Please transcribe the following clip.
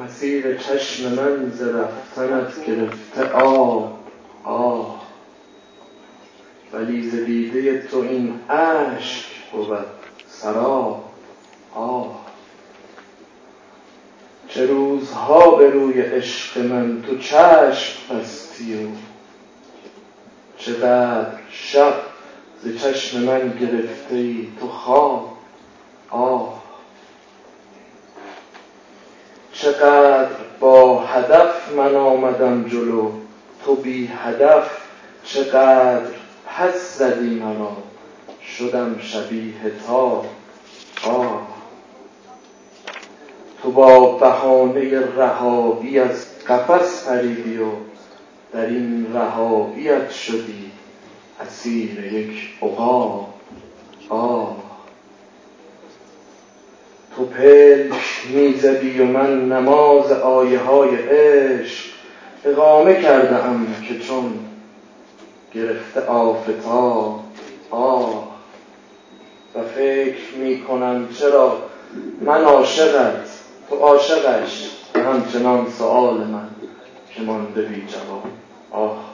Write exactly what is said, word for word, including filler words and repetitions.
مسیر چشم من ز رفتنت گرفته آه آه، ولی ز دیده تو این اشک بود سراب آه. چه روزها به روی عشق من تو چشم بستی و چقدر شب ز چشم من گرفته ای تو خواب آه. چقدر با هدف من آمدم جلو تو بی هدف، چقدر پس زدی مرا شدم شبیه تاب آه. تو با بهانه رهایی از قفس پریدی و در این رهاییت شدی اسیر یک عقاب آه. تو پلک میزدی و من نماز آیه های عشق اقامه کرده ام که چون گرفته آفتاب آه. و فکر میکنم چرا من عاشقت تو عاشقش، و همچنان سؤال من که مانده بی جواب آه.